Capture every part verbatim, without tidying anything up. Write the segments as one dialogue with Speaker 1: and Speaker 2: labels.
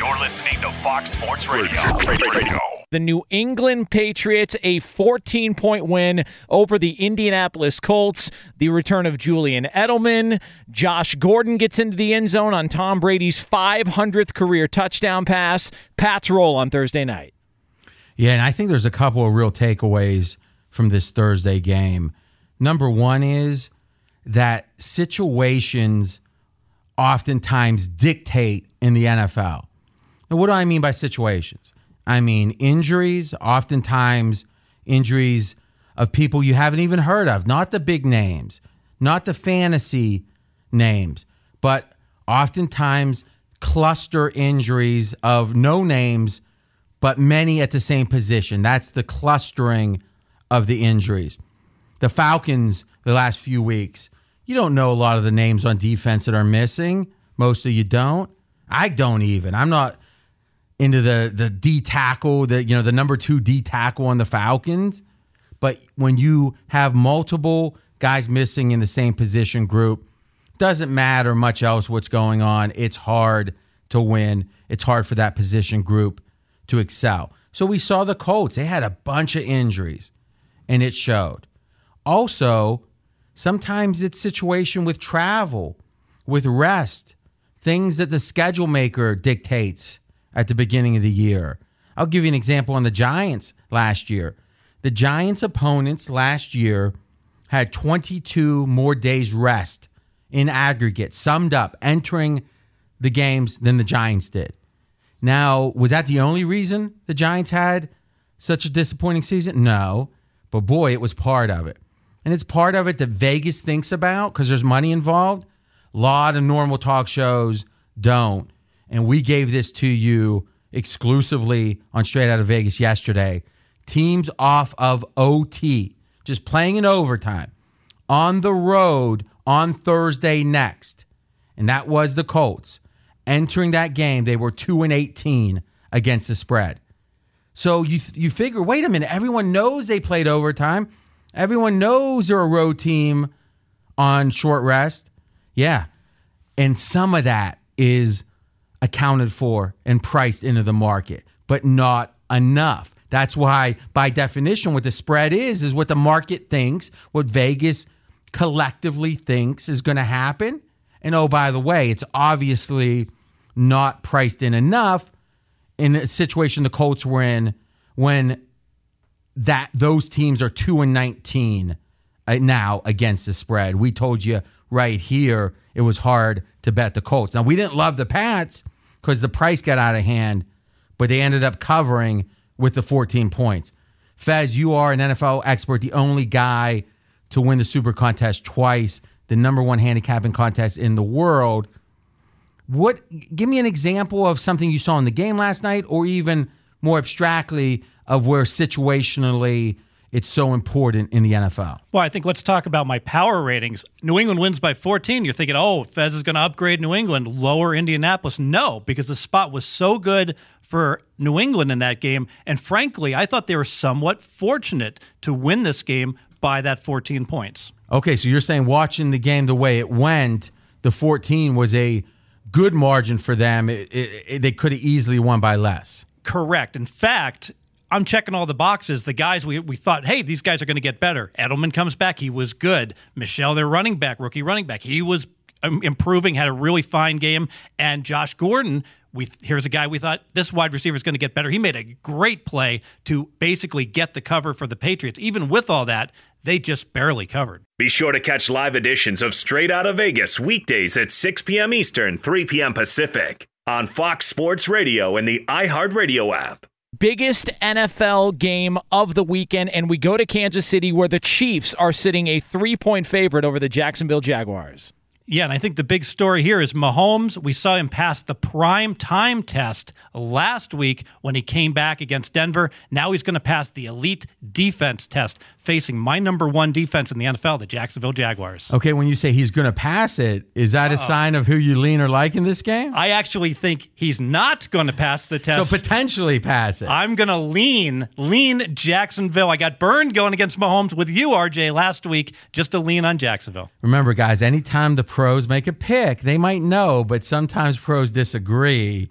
Speaker 1: You're listening to Fox Sports Radio. Radio. Radio.
Speaker 2: The New England Patriots, a fourteen-point win over the Indianapolis Colts. The return of Julian Edelman. Josh Gordon gets into the end zone on Tom Brady's five hundredth career touchdown pass. Pats roll on Thursday night.
Speaker 3: Yeah, and I think there's a couple of real takeaways from this Thursday game. Number one is that situations oftentimes dictate in the N F L. Now, what do I mean by situations? I mean injuries, oftentimes injuries of people you haven't even heard of, not the big names, not the fantasy names, but oftentimes cluster injuries of no names, but many at the same position. That's the clustering of the injuries. The Falcons, the last few weeks, you don't know a lot of the names on defense that are missing. Most of you don't. I don't even. I'm not into the the D tackle, the you know the number two D tackle on the Falcons. But when you have multiple guys missing in the same position group, doesn't matter much else what's going on. It's hard to win. It's hard for that position group to excel. So we saw the Colts. They had a bunch of injuries, and it showed. Also, sometimes it's situation with travel, with rest, things that the schedule maker dictates at the beginning of the year. I'll give you an example on the Giants last year. The Giants' opponents last year had twenty-two more days rest in aggregate, summed up, entering the games than the Giants did. Now, was that the only reason the Giants had such a disappointing season? No, but boy, it was part of it. And it's part of it that Vegas thinks about because there's money involved. A lot of normal talk shows don't. And we gave this to you exclusively on Straight Out of Vegas yesterday. Teams off of O T, just playing in overtime, on the road on Thursday next. And that was the Colts. Entering that game, they were two and eighteen against the spread. So you you figure, wait a minute, everyone knows they played overtime. Everyone knows they're a road team on short rest. Yeah. And some of that is accounted for and priced into the market, but not enough. That's why, by definition, what the spread is, is what the market thinks, what Vegas collectively thinks is going to happen. And oh, by the way, it's obviously not priced in enough in a situation the Colts were in when that those teams are two and nineteen now against the spread. We told you right here it was hard to bet the Colts. Now, we didn't love the Pats because the price got out of hand, but they ended up covering with the fourteen points. Fez, you are an N F L expert, the only guy to win the Super Contest twice, the number one handicapping contest in the world. What? Give me an example of something you saw in the game last night, or even more abstractly, of where situationally it's so important in the N F L.
Speaker 4: Well, I think let's talk about my power ratings. New England wins by fourteen. You're thinking, oh, Fez is going to upgrade New England, lower Indianapolis. No, because the spot was so good for New England in that game. And frankly, I thought they were somewhat fortunate to win this game by that fourteen points.
Speaker 3: Okay, so you're saying watching the game the way it went, the fourteen was a good margin for them. It, it, it, they could have easily won by less.
Speaker 4: Correct. In fact, I'm checking all the boxes. The guys we we thought, hey, these guys are going to get better. Edelman comes back. He was good. Michelle, their running back, rookie running back, he was um, improving, had a really fine game. And Josh Gordon, we here's a guy we thought this wide receiver is going to get better. He made a great play to basically get the cover for the Patriots. Even with all that, they just barely covered.
Speaker 1: Be sure to catch live editions of Straight Out of Vegas weekdays at six p.m. Eastern, three p.m. Pacific on Fox Sports Radio and the iHeartRadio app.
Speaker 2: Biggest N F L game of the weekend, and we go to Kansas City, where the Chiefs are sitting a three-point favorite over the Jacksonville Jaguars.
Speaker 4: Yeah, and I think the big story here is Mahomes. We saw him pass the prime time test last week when he came back against Denver. Now he's going to pass the elite defense test facing my number one defense in the N F L, the Jacksonville Jaguars.
Speaker 3: Okay, when you say he's going to pass it, is that Uh-oh. a sign of who you lean or like in this game?
Speaker 4: I actually think he's not going to pass the test.
Speaker 3: So potentially pass it.
Speaker 4: I'm going to lean, lean Jacksonville. I got burned going against Mahomes with you, R J, last week, just to lean on Jacksonville.
Speaker 3: Remember, guys, anytime the pros make a pick, they might know, but sometimes pros disagree.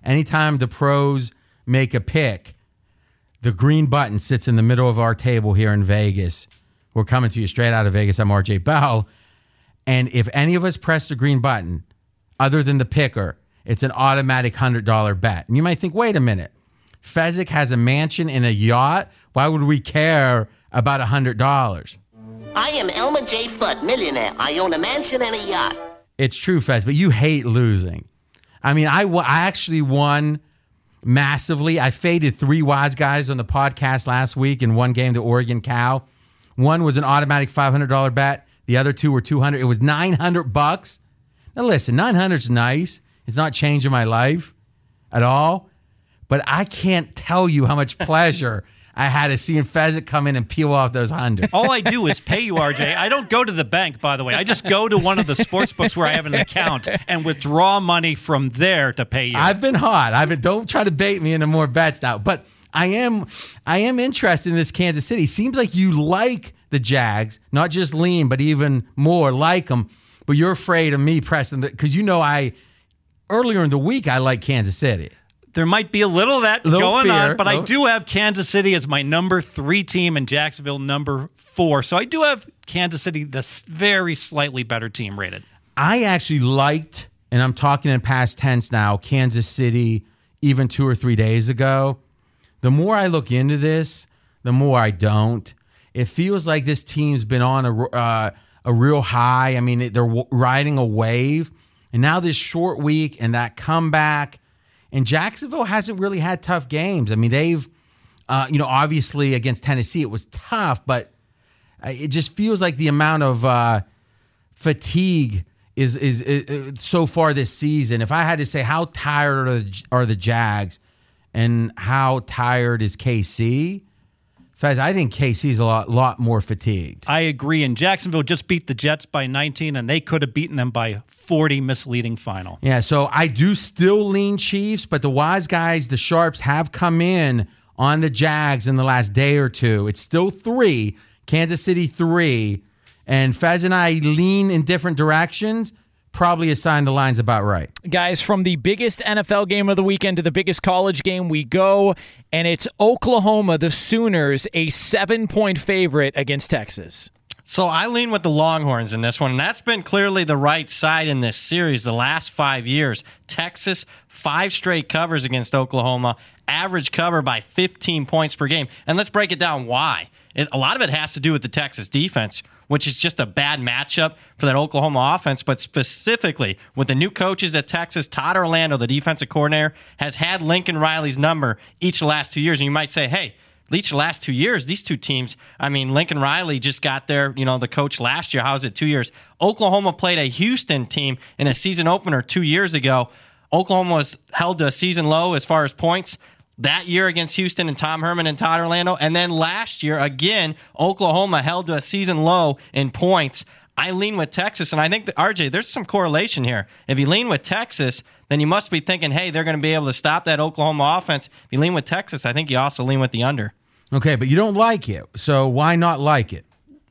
Speaker 3: anytime the pros make a pick, the green button sits in the middle of our table here in Vegas. We're coming to you straight out of Vegas. I'm R J Bell. And if any of us press the green button, other than the picker, it's an automatic one hundred dollars bet. And you might think, wait a minute. Fezzik has a mansion and a yacht. Why would we care about one hundred dollars?
Speaker 5: I am Elmer J. Fudd, millionaire. I own a mansion and a yacht.
Speaker 3: It's true, Fez, but you hate losing. I mean, I, w- I actually won massively. I faded three wise guys on the podcast last week in one game, the Oregon Cow. One was an automatic five hundred dollars bet. The other two were two hundred dollars. It was nine hundred bucks. Now, listen, nine hundred is nice. It's not changing my life at all. But I can't tell you how much pleasure I had to seeing Fezzik come in and peel off those hundreds.
Speaker 4: All I do is pay you, R J. I don't go to the bank, by the way. I just go to one of the sports books where I have an account and withdraw money from there to pay you.
Speaker 3: I've been hot. I've been, don't try to bait me into more bets now. But I am I am interested in this Kansas City. Seems like you like the Jags, not just lean, but even more like them. But you're afraid of me pressing because you know I earlier in the week I like Kansas City.
Speaker 4: There might be a little of that
Speaker 3: Little
Speaker 4: going
Speaker 3: fear,
Speaker 4: on, but
Speaker 3: little.
Speaker 4: I do have Kansas City as my number three team and Jacksonville number four. So I do have Kansas City, the very slightly better team rated.
Speaker 3: I actually liked, and I'm talking in past tense now, Kansas City even two or three days ago. The more I look into this, the more I don't. It feels like this team's been on a, uh, a real high. I mean, they're w- riding a wave. And now this short week and that comeback. And Jacksonville hasn't really had tough games. I mean, they've, uh, you know, obviously against Tennessee, it was tough, but it just feels like the amount of uh, fatigue is, is is so far this season. If I had to say how tired are the, are the Jags and how tired is K C, Fez, I think K C is a lot, lot more fatigued.
Speaker 4: I agree. And Jacksonville just beat the Jets by nineteen, and they could have beaten them by forty, misleading final.
Speaker 3: Yeah, so I do still lean Chiefs, but the wise guys, the sharps, have come in on the Jags in the last day or two. It's still three, Kansas City three, and Fez and I lean in different directions. Probably assign the lines about right.
Speaker 2: Guys, from the biggest N F L game of the weekend to the biggest college game we go, and it's Oklahoma, the Sooners, a seven-point favorite against Texas.
Speaker 6: So I lean with the Longhorns in this one, and that's been clearly the right side in this series the last five years. Texas, five straight covers against Oklahoma, average cover by fifteen points per game. And let's break it down why. It, a lot of it has to do with the Texas defense, which is just a bad matchup for that Oklahoma offense, but specifically with the new coaches at Texas, Todd Orlando, the defensive coordinator, has had Lincoln Riley's number each of the last two years. And you might say, hey, each of the last two years, these two teams, I mean, Lincoln Riley just got there, you know, the coach last year. How was it, two years? Oklahoma played a Houston team in a season opener two years ago. Oklahoma was held to a season low as far as points that year against Houston and Tom Herman and Todd Orlando. And then last year, again, Oklahoma held to a season low in points. I lean with Texas, and I think, that, R J, there's some correlation here. If you lean with Texas, then you must be thinking, hey, they're going to be able to stop that Oklahoma offense. If you lean with Texas, I think you also lean with the under.
Speaker 3: Okay, but you don't like it, so why not like it?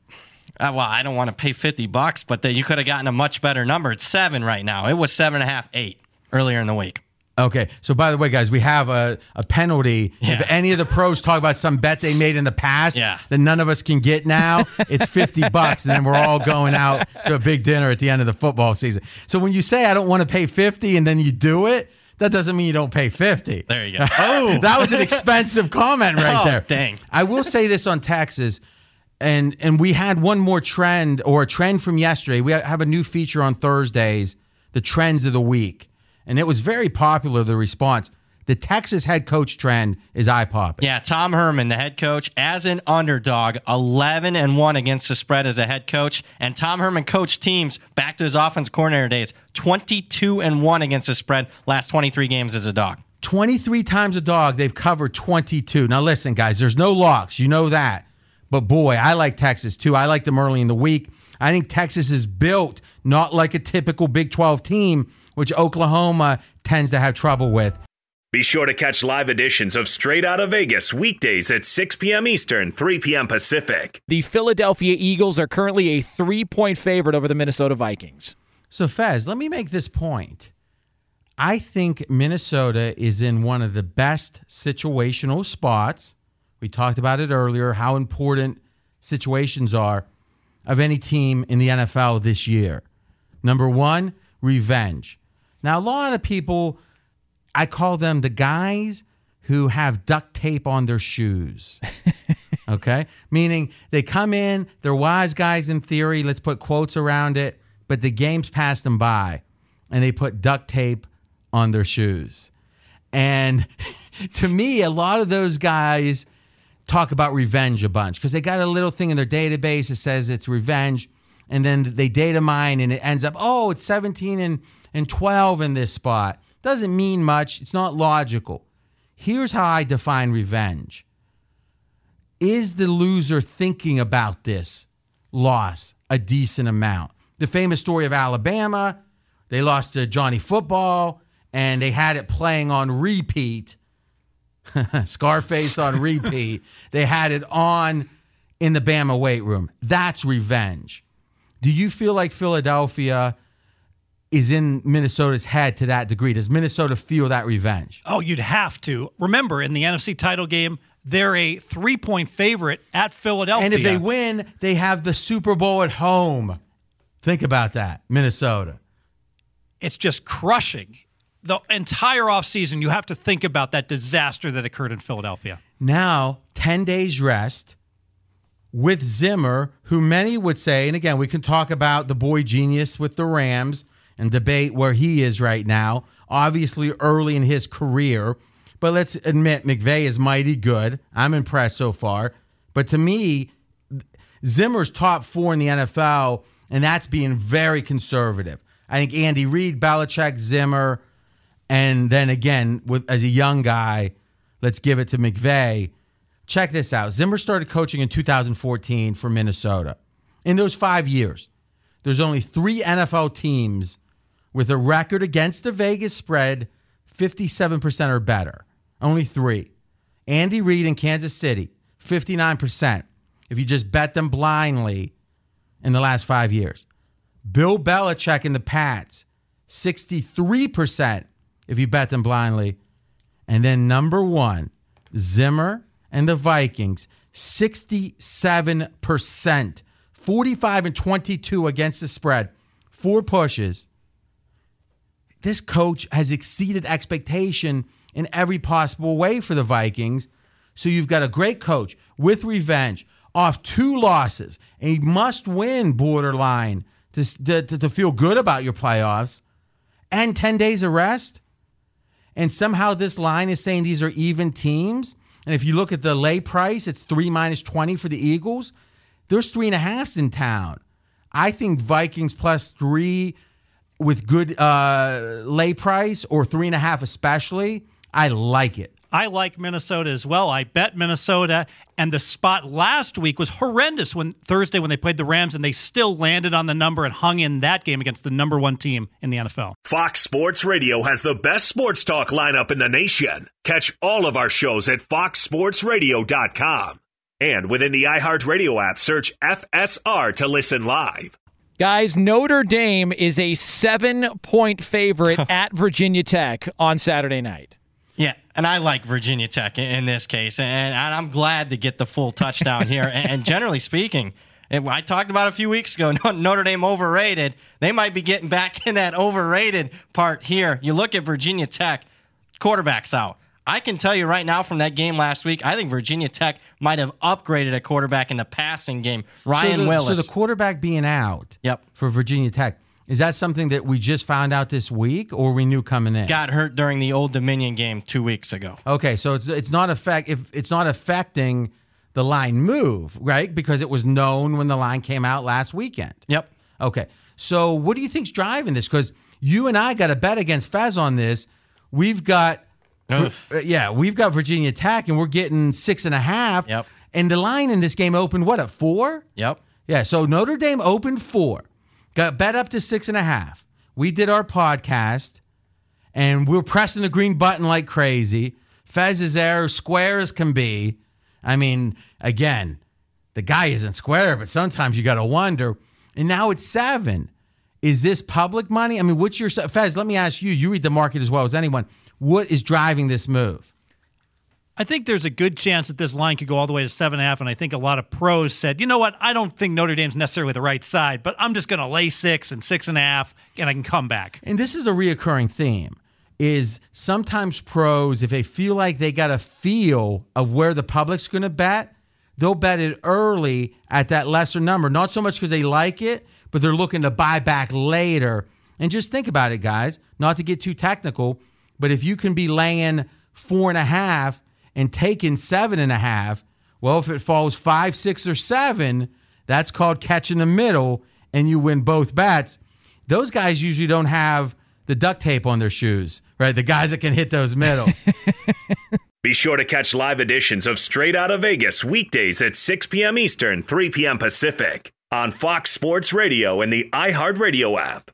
Speaker 6: Uh, well, I don't want to pay fifty bucks, but the, you could have gotten a much better number. It's seven right now. It was seven and a half, eight earlier in the week.
Speaker 3: Okay, so by the way, guys, we have a, a penalty.
Speaker 6: Yeah.
Speaker 3: If any of the pros talk about some bet they made in the past
Speaker 6: Yeah.
Speaker 3: that none of us can get now, it's fifty bucks, and then we're all going out to a big dinner at the end of the football season. So when you say I don't want to pay fifty and then you do it, that doesn't mean you don't pay fifty.
Speaker 6: There you go. Oh,
Speaker 3: That was an expensive comment right
Speaker 6: Oh,
Speaker 3: there.
Speaker 6: dang.
Speaker 3: I will say this on Texas, and and we had one more trend, or a trend from yesterday. We have a new feature on Thursdays, the trends of the week. And it was very popular, the response. The Texas head coach trend is eye-popping.
Speaker 6: Yeah, Tom Herman, the head coach, as an underdog, eleven and one against the spread as a head coach. And Tom Herman coached teams back to his offense coordinator days, twenty-two and one against the spread last twenty-three games as a dog.
Speaker 3: twenty-three times a dog, they've covered twenty-two. Now listen, guys, there's no locks. You know that. But boy, I like Texas too. I like them early in the week. I think Texas is built not like a typical Big twelve team, which Oklahoma tends to have trouble with.
Speaker 1: Be sure to catch live editions of Straight Outta Vegas weekdays at six p.m. Eastern, three p.m. Pacific.
Speaker 2: The Philadelphia Eagles are currently a three-point favorite over the Minnesota Vikings.
Speaker 3: So, Fez, let me make this point. I think Minnesota is in one of the best situational spots. We talked about it earlier, how important situations are of any team in the N F L this year. Number one, revenge. Now, a lot of people, I call them the guys who have duct tape on their shoes. Okay? Meaning they come in, they're wise guys in theory, let's put quotes around it, but the game's passed them by, and they put duct tape on their shoes. And to me, a lot of those guys talk about revenge a bunch because they got a little thing in their database that says it's revenge, and then they data mine, and it ends up, oh, it's seventeen and, and twelve in this spot. Doesn't mean much. It's not logical. Here's how I define revenge. Is the loser thinking about this loss a decent amount? The famous story of Alabama, they lost to Johnny Football, and they had it playing on repeat. Scarface on repeat. They had it on in the Bama weight room. That's revenge. Do you feel like Philadelphia is in Minnesota's head to that degree? Does Minnesota feel that revenge?
Speaker 4: Oh, you'd have to. Remember, in the N F C title game, they're a three-point favorite at Philadelphia.
Speaker 3: And if they win, they have the Super Bowl at home. Think about that, Minnesota.
Speaker 4: It's just crushing. The entire offseason, you have to think about that disaster that occurred in Philadelphia.
Speaker 3: Now, ten days rest with Zimmer, who many would say, and again, we can talk about the boy genius with the Rams and debate where he is right now, obviously early in his career. But let's admit, McVay is mighty good. I'm impressed so far. But to me, Zimmer's top four in the N F L, and that's being very conservative. I think Andy Reid, Belichick, Zimmer, and then again, with as a young guy, let's give it to McVay. Check this out. Zimmer started coaching in two thousand fourteen for Minnesota. In those five years, there's only three N F L teams with a record against the Vegas spread fifty-seven percent or better. Only three. Andy Reid in Kansas City, fifty-nine percent. If you just bet them blindly in the last five years. Bill Belichick in the Pats, sixty-three percent if you bet them blindly. And then number one, Zimmer and the Vikings, sixty-seven percent. forty-five and twenty-two against the spread. Four pushes. This coach has exceeded expectation in every possible way for the Vikings. So you've got a great coach with revenge off two losses, a must-win borderline to, to, to feel good about your playoffs, and ten days of rest. And somehow this line is saying these are even teams. And if you look at the lay price, it's three minus twenty for the Eagles. There's three and a halves in town. I think Vikings plus three with good uh, lay price, or three and a half especially, I like it.
Speaker 4: I like Minnesota as well. I bet Minnesota, and the spot last week was horrendous when Thursday when they played the Rams, and they still landed on the number and hung in that game against the number one team in the N F L.
Speaker 1: Fox Sports Radio has the best sports talk lineup in the nation. Catch all of our shows at fox sports radio dot com. And within the iHeartRadio app, search F S R to listen live.
Speaker 2: Guys, Notre Dame is a seven-point favorite at Virginia Tech on Saturday night.
Speaker 6: Yeah, and I like Virginia Tech in, in this case, and, and I'm glad to get the full touchdown here. And, and generally speaking, I talked about a few weeks ago, Notre Dame overrated. They might be getting back in that overrated part here. You look at Virginia Tech, quarterback's out. I can tell you right now from that game last week, I think Virginia Tech might have upgraded a quarterback in the passing game. Ryan
Speaker 3: so the,
Speaker 6: Willis.
Speaker 3: So the quarterback being out
Speaker 6: yep.
Speaker 3: for Virginia Tech, is that something that we just found out this week, or we knew coming in?
Speaker 6: Got hurt during the Old Dominion game two weeks ago.
Speaker 3: Okay, so it's it's not affect if it's not affecting the line move, right? Because it was known when the line came out last weekend.
Speaker 6: Yep.
Speaker 3: Okay, so what do you think's driving this? Because you and I got a bet against Fez on this. We've got. Uh, yeah, we've got Virginia Tech, and we're getting six and a half.
Speaker 6: Yep.
Speaker 3: And the line in this game opened, what, at four?
Speaker 6: Yep.
Speaker 3: Yeah, so Notre Dame opened four. Got bet up to six and a half. We did our podcast, and we're pressing the green button like crazy. Fez is there, square as can be. I mean, again, the guy isn't square, but sometimes you got to wonder. And now it's seven. Is this public money? I mean, what's your Fez? Let me ask you. You read the market as well as anyone. What is driving this move?
Speaker 4: I think there's a good chance that this line could go all the way to seven and a half, and I think a lot of pros said, you know what, I don't think Notre Dame's necessarily the right side, but I'm just going to lay six and six and a half, and I can come back.
Speaker 3: And this is a reoccurring theme, is sometimes pros, if they feel like they got a feel of where the public's going to bet, they'll bet it early at that lesser number, not so much because they like it, but they're looking to buy back later. And just think about it, guys, not to get too technical, but if you can be laying four and a half and taking seven and a half, well, if it falls five, six, or seven, that's called catching the middle, and you win both bets. Those guys usually don't have the duct tape on their shoes, right? The guys that can hit those middles.
Speaker 1: Be sure to catch live editions of Straight Outta Vegas weekdays at six p.m. Eastern, three p.m. Pacific on Fox Sports Radio and the iHeartRadio app.